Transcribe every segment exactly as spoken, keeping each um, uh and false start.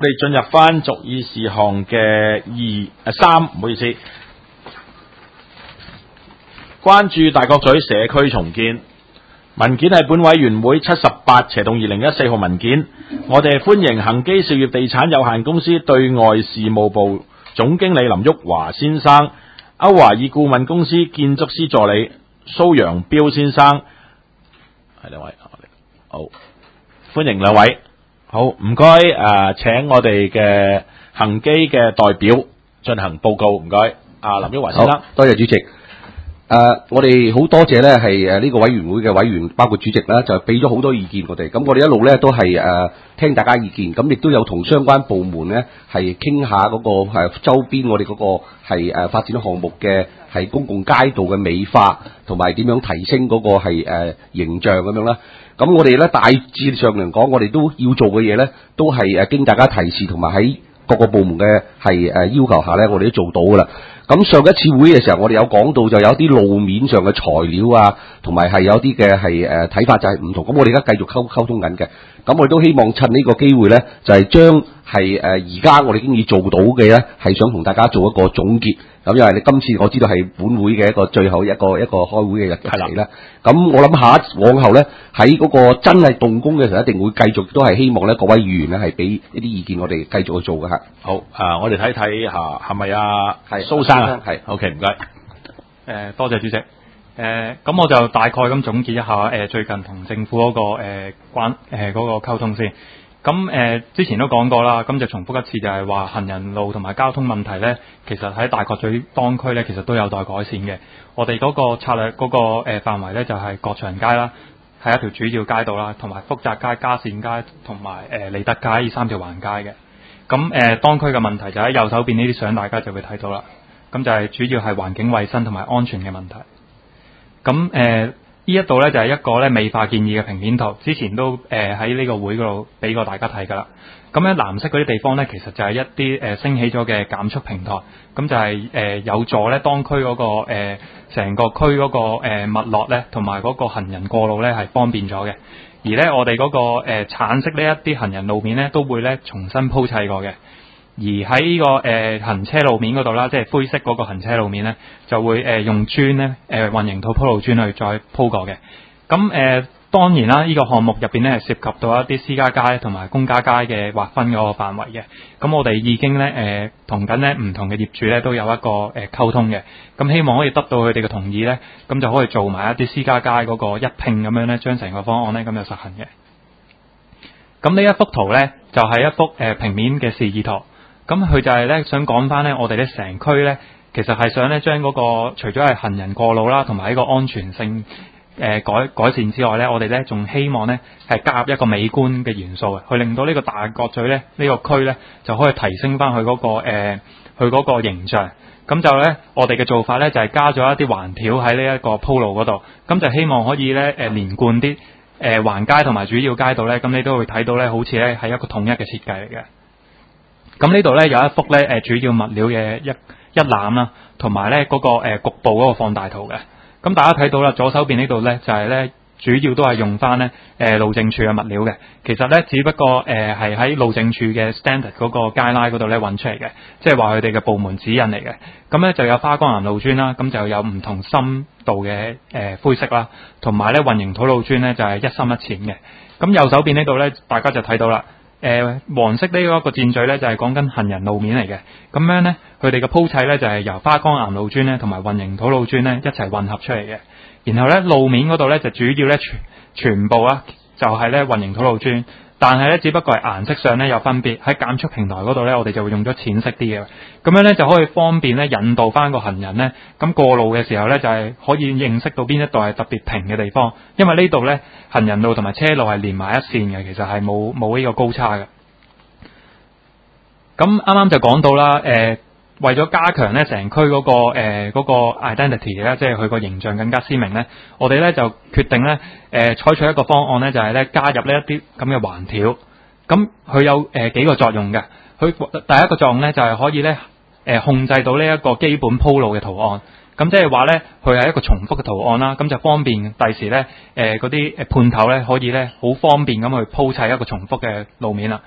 我哋進入翻逐議事項嘅二誒三，唔好意思，關注大角咀社區重建文件係本委員會七十八斜洞二零一四號文件，我哋歡迎恒基兆業地產有限公司對外事務部總經理林旭華先生、歐華爾顧問公司建築師助理蘇陽彪先生，係兩位，好，歡迎兩位。好，唔該誒，請我哋嘅恒基嘅代表進行報告，唔該，阿林旭華先生。 多謝主席。誒、呃，我哋好多謝咧，係誒呢個委員會嘅委員，包括主席啦，就俾咗好多意見我哋。咁我哋一路咧都係誒、呃、聽大家意見，咁亦都有同相關部門咧係傾下嗰個係周邊我哋嗰個係誒發展項目嘅係公共街道嘅美化，同埋點樣提升嗰個係誒、呃、形象咁樣啦。咁我哋咧大致上嚟講，我哋都要做嘅嘢咧，都係誒經大家提示，同埋喺各個部門嘅係誒要求下咧，我哋都做到噶啦。咁上一次會嘅時候，我哋有講到就有啲路面上嘅材料啊，同埋係有啲嘅係誒睇法就係唔同。咁我哋而家繼續溝溝通緊嘅。咁我哋都希望趁呢個機會咧，就係、是、將係誒而家我哋已經已做到嘅咧，係想同大家做一個總結。咁因為你今次我知道係本會嘅一個最後一個一個開會嘅日期啦。咁我諗下往後咧，喺嗰個真係動工嘅時候，一定會繼續都係希望咧各位議員咧係俾一啲意見，我哋繼續去做嘅嚇。 好，啊，我哋睇睇嚇係咪啊？係蘇生啊？係 ，OK， 唔該。 誒，多謝主席。誒、呃，咁我就大概咁總結一下誒、呃、最近同政府嗰、那個誒、呃、關誒嗰、呃那個溝通先。咁誒、呃、之前都講過啦，咁就重複一次，就係話行人路同埋交通問題咧，其實喺大角咀當區咧，其實都有待改善嘅。我哋嗰個策略嗰、那個誒、呃、範圍咧，就係、是、國祥街啦，係一條主要街道啦，同埋福澤街、嘉善街同埋誒利德街呢三條橫街嘅。咁誒、呃、當區嘅問題就喺右手邊呢啲相，大家就會睇到啦。咁就係主要係環境衛生同埋安全嘅問題。咁誒。呢一度咧就係一個咧美化建議嘅平面圖，之前都誒喺呢個會嗰度俾過大家睇㗎啦。咁咧藍色嗰啲地方咧，其實就係一啲誒、呃、升起咗嘅減速平台，咁就係、是、誒、呃、有助咧當區嗰、那個誒成、呃、個區嗰、那個誒脈絡咧，同埋嗰個行人過路咧係方便咗嘅。而咧我哋嗰、那個誒、呃、橙色呢一啲行人路面咧，都會咧重新鋪砌過嘅。而喺呢、這個誒、呃、行車路面嗰度啦，即係灰色嗰個行車路面咧，就會誒、呃、用磚咧誒混凝土鋪路磚去再鋪過嘅。咁誒、呃、當然啦，呢、這個項目入邊咧係涉及到一啲私家街同埋公家街嘅劃分嗰個範圍嘅。咁我哋已經咧誒同緊咧唔同嘅業主咧都有一個誒溝、呃、通嘅。咁希望可以得到佢哋嘅同意咧，咁就可以做埋一啲私家街嗰個一拼咁樣咧，將成個方案咧咁就實行嘅。咁呢一幅圖咧就係、是、一幅誒、呃、平面嘅示意圖。咁佢就係咧想講翻咧，我哋咧成區咧，其實係想咧將嗰個除咗係行人過路啦，同埋呢個安全性誒、呃、改改善之外咧，我哋咧仲希望咧係加入一個美觀嘅元素，去令到呢個大角咀咧呢、這個區咧就可以提升翻佢嗰個誒佢嗰個形象。咁就咧我哋嘅做法咧就係、是、加咗一啲橫條喺呢一個鋪路嗰度，咁就希望可以咧誒、呃、連貫啲誒橫街同埋主要街道咧，咁你都會睇到咧好似咧係一個統一嘅設計嚟嘅。咁呢度咧有一幅咧誒主要物料嘅一一覽啦，同埋咧嗰個誒、呃、局部嗰個放大圖嘅。咁大家睇到啦，左手邊呢度咧就係、是、咧主要都係用翻咧誒路政署嘅物料嘅。其實咧只不過誒係喺路政署嘅 standard 嗰個 guideline 嗰度咧揾出嚟嘅，即係話佢哋嘅部門指引嚟嘅。咁咧就有花崗岩路磚啦，咁就有唔同深度嘅誒、呃、灰色啦，同埋咧混凝土路磚咧就係、是、一深一淺嘅。咁右手邊呢度咧，大家就睇到啦。誒、呃、黃色呢一個箭嘴咧就係講緊行人路面嚟嘅，咁樣咧佢哋嘅鋪砌咧就係、是、由花崗岩路磚咧同埋混凝土路磚咧一齊混合出嚟嘅，然後咧路面嗰度咧就主要咧全全部啊就係咧混凝土路磚，但係咧只不過係顏色上咧有分別，喺減速平台嗰度咧我哋就會用咗淺色啲嘅，咁樣咧就可以方便咧引導翻個行人咧，咁過路嘅時候咧就係、是、可以認識到邊一度係特別平嘅地方，因為呢度咧行人路同埋車路係連埋一線嘅，其實係冇冇呢個高差嘅。咁啱啱就講到啦，誒、呃、為咗加強咧成區嗰個誒嗰、呃那個 identity 咧，即係佢個形象更加鮮明咧，我哋咧就決定咧誒、呃、採取一個方案咧，就係、是、咧加入呢一啲咁嘅橫條。咁佢有誒、呃、幾個作用嘅，佢第一個作用咧就係、是、可以咧誒、呃、控制到呢一個基本鋪路嘅圖案。咁即係話咧，佢係一個重複嘅圖案啦，咁就方便第時咧誒嗰啲誒判頭咧可以咧好方便咁去鋪砌一個重複嘅路面啦。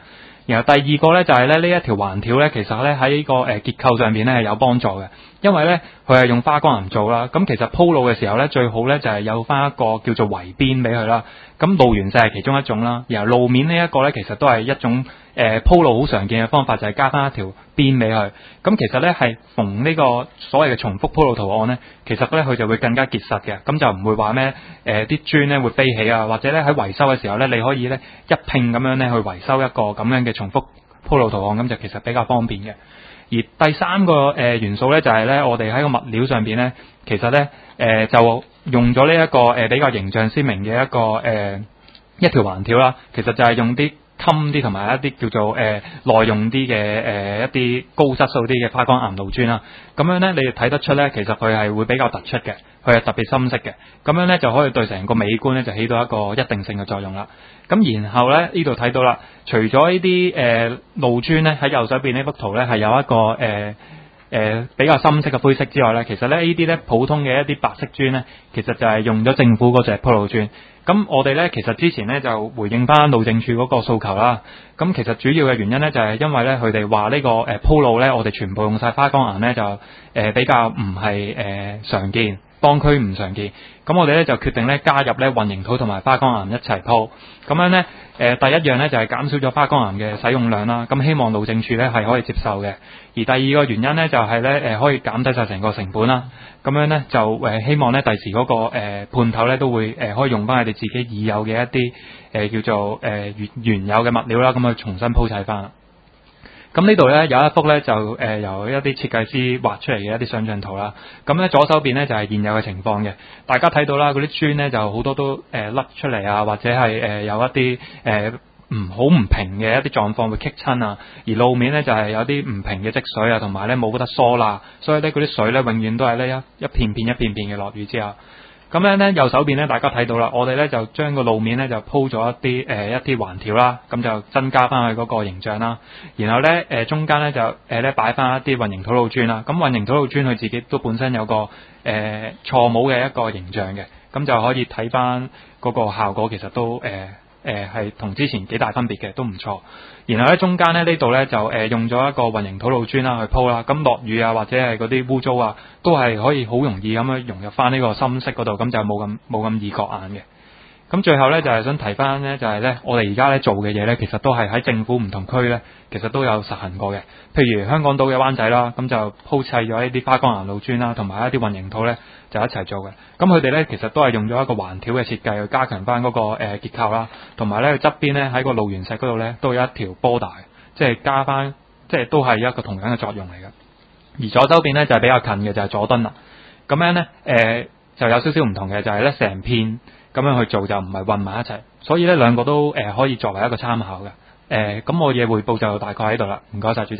然後第二個咧就係咧呢一條橫條咧，其實咧喺呢個誒結構上邊咧係有幫助嘅，因為咧佢係用花崗岩做啦。咁其實鋪路嘅時候咧，最好咧就係有翻一個叫做圍邊俾佢啦。咁路緣石係其中一種啦，然後路面呢一個咧其實都係一種誒鋪路好常見嘅方法，就係加翻一條邊俾佢。咁其實咧係逢呢個所謂嘅重複鋪路圖案咧，其實咧佢就會更加結實嘅，咁就唔會話咩誒啲磚咧會飛起啊，或者咧喺維修嘅時候咧，你可以咧一拼咁樣咧去維修一個咁樣嘅重複鋪路圖案，咁就其實比較方便嘅。而第三個誒、呃、元素咧就係、是、咧，我哋喺個物料上邊咧，其實咧誒、呃、就用咗呢一個誒、呃、比較形象鮮明嘅一個誒、呃、一條橫條啦，其實就係用啲襟啲同埋一啲叫做誒、呃、耐用啲嘅誒一啲高質素啲嘅花崗岩路磚啦。咁樣咧，你哋睇得出咧，其實佢係會比較突出嘅，佢係特別深色嘅。咁樣咧就可以對成個美觀咧就起到一個一定性嘅作用啦。咁然後咧呢度睇到啦，除咗呢啲誒路磚咧喺右手邊呢幅圖咧係有一個誒誒、呃呃、比較深色嘅灰色之外咧，其實咧呢啲咧普通嘅一啲白色磚咧，其實就係用咗政府嗰隻鋪路磚。咁我哋咧其實之前咧就回應翻路政署嗰個訴求啦。咁其實主要嘅原因咧就係因為咧佢哋話呢個誒鋪路咧，我哋全部用晒花崗岩咧就誒、呃、比較唔係誒常見。當區唔常見，咁我哋咧就決定咧加入咧混凝土同埋花崗岩一齊鋪，咁樣咧誒、呃、第一樣咧就係、是、減少咗花崗岩嘅使用量啦，咁希望路政署咧係可以接受嘅。而第二個原因咧就係咧誒可以減低晒成個成本啦，咁樣咧就誒、呃、希望咧第時嗰、那個誒、呃、判頭咧都會誒、呃、可以用翻佢哋自己已有嘅一啲誒、呃、叫做誒原、呃、原有嘅物料啦，咁去重新鋪砌翻。咁呢度咧有一幅咧就誒、呃、由一啲設計師畫出嚟嘅一啲想像圖啦。咁咧左手邊咧就係、是、現有嘅情況嘅，大家睇到啦，嗰啲磚咧就好多都誒甩、呃、出嚟啊，或者係誒、呃、有一啲誒唔好唔平嘅一啲狀況會棘親啊。而路面咧就係、是、有啲唔平嘅積水啊，同埋咧冇得疏啦，所以咧嗰啲水咧永遠都係咧一一片片一片片嘅落雨之後。咁樣咧右手邊咧大家睇到啦，我哋咧就將個路面咧就鋪咗一啲誒、呃、一啲橫條啦，咁就增加翻佢嗰個形象啦。然後咧誒、呃、中間咧就誒咧擺翻一啲混凝土路磚啦。咁混凝土路磚佢自己都本身有個誒、呃、錯帽嘅一個形象嘅，咁就可以睇翻嗰個效果，其實都誒誒係同之前幾大分別嘅，都唔錯。然後咧中間咧呢度咧就誒、呃、用咗一個混凝土路磚啦去鋪啦，咁落雨啊或者係嗰啲污糟啊，都係可以好容易咁樣融入翻呢個深色嗰度，咁就冇咁冇咁易覺眼嘅。咁最後咧就係、是、想提翻咧，就係、是、咧我哋而家咧做嘅嘢咧，其實都係喺政府唔同區咧，其實都有實行過嘅。譬如香港島嘅灣仔啦，咁就鋪砌咗一啲花崗岩路磚啦，同埋一啲混凝土咧就一齊做嘅。咁佢哋咧其實都係用咗一個橫條嘅設計去加強翻、那、嗰個誒、呃、結構啦，同埋咧側邊咧喺個路緣石嗰度咧都有一條波帶，即係加翻，即係都係一個同樣嘅作用嚟嘅。而左手邊咧就係、是、比較近嘅就係、是、佐敦啦。咁樣咧誒、呃、就有少少唔同嘅，就係咧成片咁樣去做就唔係混埋一齊，所以咧兩個都誒、呃、可以作為一個參考嘅。誒、呃、咁我嘢彙報就大概喺度啦，唔該晒主席。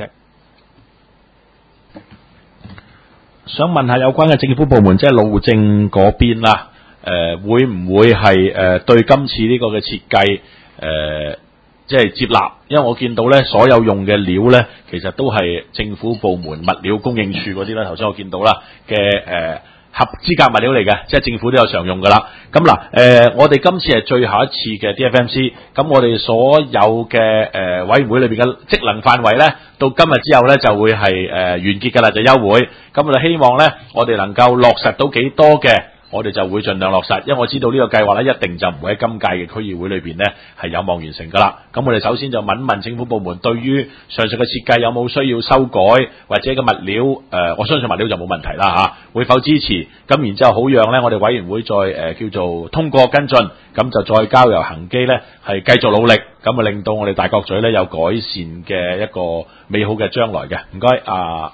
想問下有關嘅政府部門，即係路政嗰邊啦，誒、呃、會唔會係誒、呃、對今次呢個嘅設計誒即係接納？因為我見到咧所有用嘅料咧，其實都係政府部門物料供應處嗰啲啦。頭先我見到啦嘅誒合資格物料嚟嘅，即係政府都有常用噶啦。咁嗱，誒、呃、我哋今次係最後一次嘅 D F M C，咁我哋所有嘅誒、呃、委員會裏邊嘅職能範圍咧，到今日之後咧就會係誒、呃、完結噶啦，就休會。咁我哋希望咧，我哋能夠落實到幾多嘅，我哋就會盡量落實，因為我知道呢個計劃咧一定就唔會喺今屆嘅區議會裏邊咧係有望完成噶啦。咁我哋首先就問問政府部門對於上述嘅設計有冇需要修改，或者嘅物料誒、呃，我相信物料就冇問題啦嚇，會否支持？咁然之後好讓咧我哋委員會再誒、呃、叫做通過跟進，咁就再交由恒基咧係繼續努力，咁啊令到我哋大角咀咧有改善嘅一個美好嘅將來嘅。唔該啊，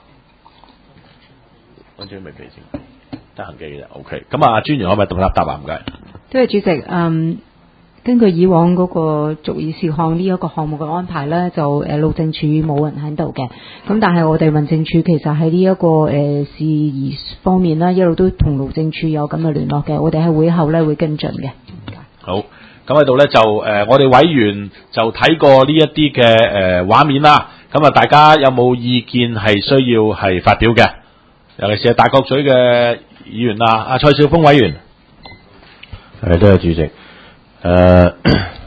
安張未俾先。得行機嘅啫 ，OK。咁啊，專員可唔可以答答啊？唔該。 多謝主席。嗯，根據以往嗰個逐議事項呢一個項目嘅安排咧，就誒路政署冇人喺度嘅。咁但係我哋民政處其實喺呢一個誒、呃、事宜方面咧，一路都同路政處有咁嘅聯絡嘅。我哋喺會後咧會跟進嘅。 好，咁喺度咧就誒、呃，我哋委員就睇過呢一啲嘅誒畫面啦。咁啊，大家有冇意見係需要係發表嘅？尤其是係大角咀嘅議員啊，阿蔡少峰委員， 係多謝主席。誒、呃，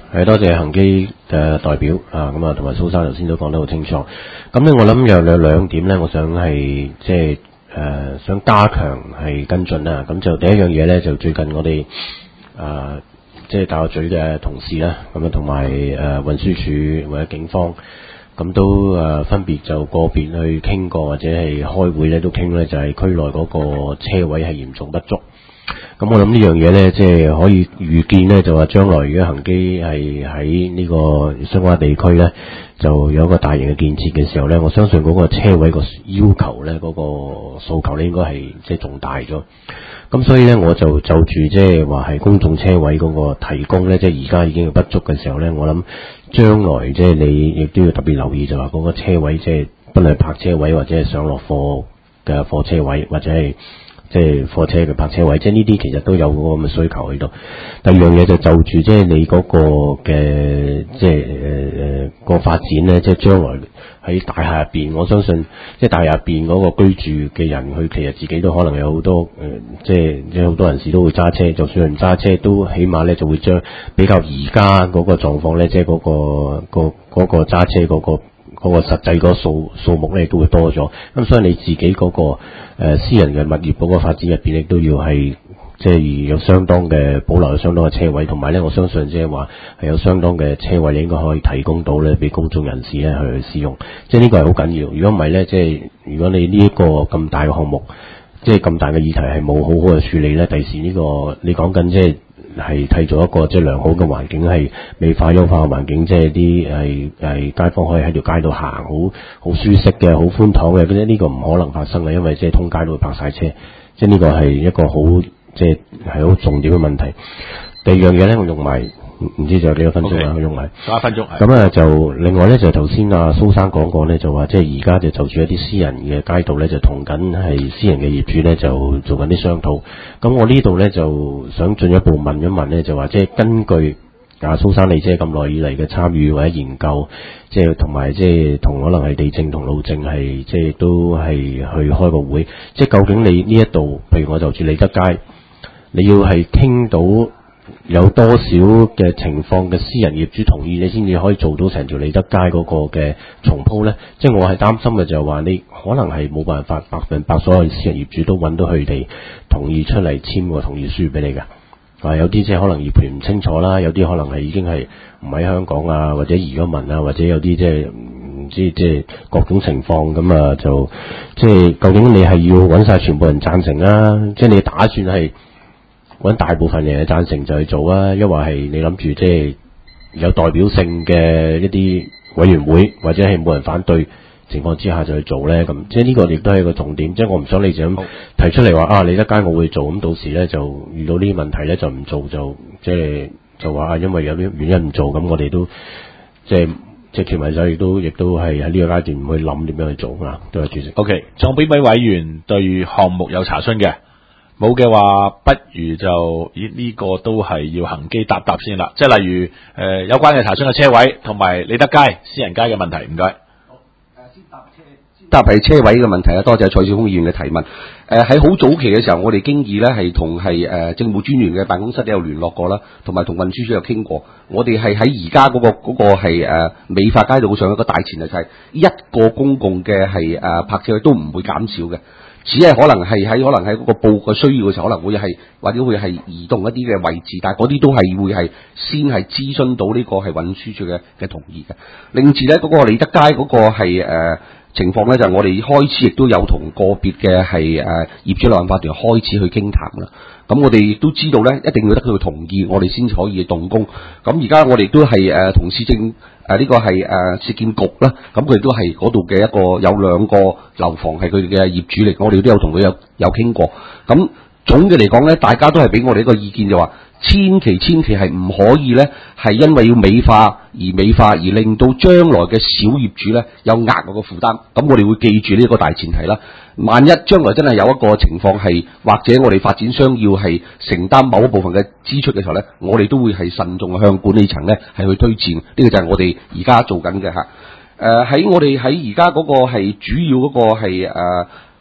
係多謝恒基嘅代表啊，咁啊同埋蘇生頭先都講得好清楚。咁咧，我諗有兩兩點咧，我想係即係誒想加強係跟進啦。咁就第一樣嘢咧，就最近我哋啊即係大角咀嘅同事啦，咁啊同埋誒運輸署或者警方，咁都誒、呃、分別就個別去傾過，或者係開會咧都傾咧，就係、是、區內嗰個車位係嚴重不足。咁我諗呢樣嘢咧，即係可以預見咧，就話將來如果恒基係喺呢個相關地區咧，就有一個大型嘅建設嘅時候咧，我相信嗰個車位個要求咧，嗰、嗰個訴求咧，應該係即係仲大咗。咁所以咧，我就就住即係話係公眾車位嗰個提供咧，即係而家已經不足嘅時候咧，我諗將來即係你亦都要特別留意，就話嗰個車位即係不論係泊車位或者係上落貨嘅貨車位，或者係即係貨車嘅泊車位，即係呢啲其實都有嗰個咁嘅需求喺度。第二樣嘢就就住即係你嗰個嘅即係誒誒個發展咧，即係將來喺大廈入邊，我相信即係大廈入邊嗰個居住嘅人，佢其實自己都可能有好多誒、呃，即係即係好多人士都會揸車，就算唔揸車，都起碼咧就會將比較而家嗰個狀況咧，即係嗰、嗰個、嗰個、嗰個揸車嗰、嗰個。嗰個實際嗰個數數目咧都會多咗，咁所以你自己嗰、那個誒、呃、私人嘅物業嗰個發展入邊，亦都要係即係有相當嘅保留，有相當嘅車位，同埋咧我相信即係話係有相當嘅車位，你應該可以提供到咧俾公眾人士咧去使用，即係呢個係好緊要。如果唔係咧，即係如果你呢一個咁大嘅項目，即係咁大嘅議題係冇好好嘅處理咧，第時呢、這個你講緊即係。係締造一個即係良好嘅環境，係美化優化嘅環境，即係啲係係街坊可以喺條街度行，好好舒適嘅，好寬敞嘅。咁呢個唔可能發生嘅，因為即係通街都會泊晒車，即係呢個係一個好即係係好重點嘅問題。第二樣嘢咧，我用埋唔知仲有幾多分鐘啊？我 Okay, 用埋十一分鐘。 咁啊，就另外咧就頭先阿蘇生講過咧，就話即係而家就就住一啲私人嘅街道咧，就同緊係私人嘅業主咧就做緊啲商討。咁我呢度咧就想進一步問一問咧，就話即係根據阿蘇生你即係咁耐以嚟嘅參與或者研究，即係同埋即係同可能係地政同路政係即係都係去開個會，即係究竟你呢一度，譬如我就住利德街，你要係傾到。有多少嘅情況嘅私人業主同意，你先至可以做到成條利德街嗰個嘅重鋪呢？即係我係擔心嘅就係話，你可能係冇辦法百分百所有私人業主都揾到佢哋同意出嚟簽個同意書俾你㗎。啊，有啲即係可能業權唔清楚啦，有啲可能係已經係唔喺香港啊，或者移咗民啊，或者有啲即係唔知即係各種情況咁啊，就即係究竟你係要揾晒全部人贊成啊？即係你打算係？揾大部分人嘅贊成就去做啊，抑或係你諗住即係有代表性嘅一啲委員會，或者係冇人反對情況之下就去做咧？咁即係呢個亦都係一個重點。即係我唔想你就咁提出嚟話啊，利德街我會做，咁到時咧就遇到呢啲問題咧就唔做，就即係就話啊，因為有啲原因唔做，咁我哋都即係即係團委就亦都亦都係喺呢個階段唔去諗點樣去做啊。多謝主席。 OK，仲有邊位委員對項目有查詢嘅？冇嘅話，不如就咦呢、這個都係要恒基答答先啦。即係例如誒、呃、有關嘅查詢嘅車位同埋利德街私人街嘅問題，唔該。 好，誒先答車，先答係車位嘅問題啊！多謝蔡少峰議員嘅提問。誒喺好早期嘅時候，我哋經已咧係同係誒政務專員嘅辦公室都有聯絡過啦，同埋同運輸署有傾過。我哋係喺而家嗰個嗰、那個係誒美化街道上一個大前提就係一個公共嘅係誒泊車位都唔會減少嘅。只係可能係喺可能喺嗰個報個需要嘅時候，可能會係或者會係移動一啲嘅位置，但係嗰啲都係會係先係諮詢到呢個係運輸署嘅嘅同意嘅。另至咧嗰個利德街嗰個係誒、呃、情況咧，就係、我哋開始亦都有同個別嘅係誒業主立案法團開始去傾談啦。咁我哋亦都知道咧，一定要得佢同意，我哋先可以動工。咁而家我哋都係誒同市政。誒呢、啊這個係誒市建局啦，咁佢哋都係嗰度嘅一個有兩個樓房係佢哋嘅業主嚟，我哋都有同佢有有傾過。咁總嘅嚟講咧，大家都係俾我哋一個意見就話，千祈千祈係唔可以咧，係因為要美化而美化，而令到將來嘅小業主咧有額外嘅負擔。咁我哋會記住呢一個大前提啦。萬一將來真係有一個情況係，或者我哋發展商要係承擔某一部分嘅支出嘅時候咧，我哋都會係慎重向管理層咧係去推薦。呢、這個就係我哋而家做緊嘅嚇。誒、呃、喺我哋喺而家嗰個係主要嗰個係誒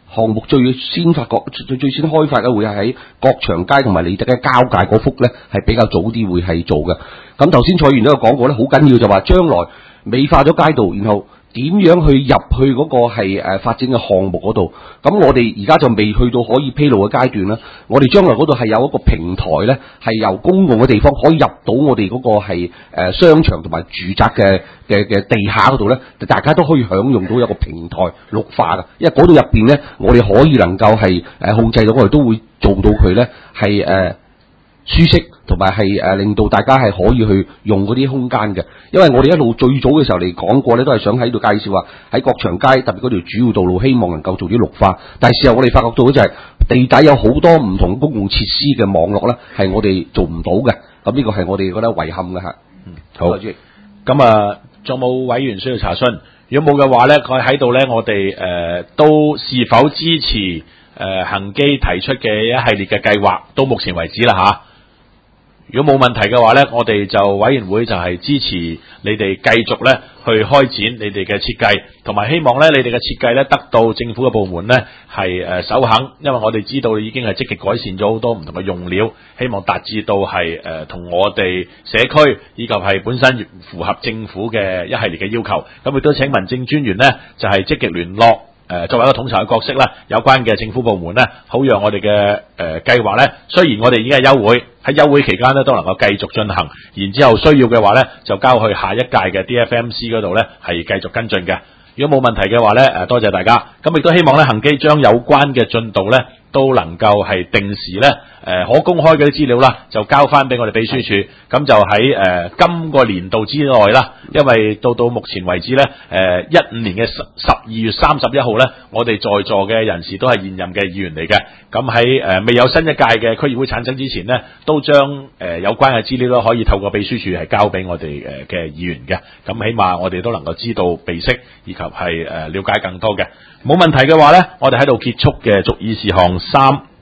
項目最先發覺最最先開發嘅會係喺國祥街同埋利德嘅交界嗰幅咧，係比較早啲會係做嘅。咁頭先蔡議員都有講過咧，好緊要就話將來美化咗街道，然後點樣去入去嗰個係誒發展嘅項目嗰度？咁我哋而家就未去到可以披露嘅階段啦。我哋將來嗰度係有一個平台咧，係由公共嘅地方可以入到我哋嗰個係誒商場同埋住宅嘅嘅嘅地下嗰度咧，大家都可以享用到有個平台綠化嘅。因為嗰度入邊咧，我哋可以能夠係誒控制到，我哋都會做到佢咧係誒舒適，同埋係誒令到大家係可以去用嗰啲空間嘅。因為我哋一路最早嘅時候嚟講過咧，都係想喺度介紹話喺國祥街特別嗰條主要道路，希望能夠做啲綠化。但係事後我哋發覺到就係地底有好多唔同公共設施嘅網絡咧，係我哋做唔到嘅。咁呢個係我哋覺得遺憾嘅嚇。 嗯，好。咁啊，仲冇委員需要查詢？如果冇嘅話咧，佢喺度咧，我哋誒、呃、都是否支持誒、呃、恒基提出嘅一系列嘅計劃？到目前為止啦嚇。如果冇問題嘅話咧，我哋就委員會就係支持你哋繼續咧去開展你哋嘅設計，同埋希望咧你哋嘅設計咧得到政府嘅部門咧係誒首肯，因為我哋知道已經係積極改善咗好多唔同嘅用料，希望達至到係誒同我哋社區以及係本身符合政府嘅一系列嘅要求。咁亦都請民政專員咧就係積極聯絡。誒作為一個統籌嘅角色咧，有關嘅政府部門咧，好讓我哋嘅誒計劃咧，雖然我哋已經係休會，喺休會期間咧都能夠繼續進行，然之後需要嘅話咧，就交去下一屆嘅 D F M C 嗰度咧係繼續跟進嘅。如果冇問題嘅話咧，誒多謝大家。咁亦都希望咧恒基將有關嘅進度咧都能夠係定時咧誒可公開嘅啲資料啦，就交翻俾我哋秘書處。咁就喺誒、呃、今個年度之內啦，因為到到目前為止咧誒一五年嘅十十二月三十一號咧，我哋在座嘅人士都係現任嘅議員嚟嘅。咁喺誒未有新一屆嘅區議會產生之前咧，都將誒、呃、有關嘅資料都可以透過秘書處係交俾我哋誒嘅議員嘅。咁起碼我哋都能夠知道備悉，以及係誒了解更多嘅。冇問題嘅話咧，我哋喺度結束嘅，逐議事項三。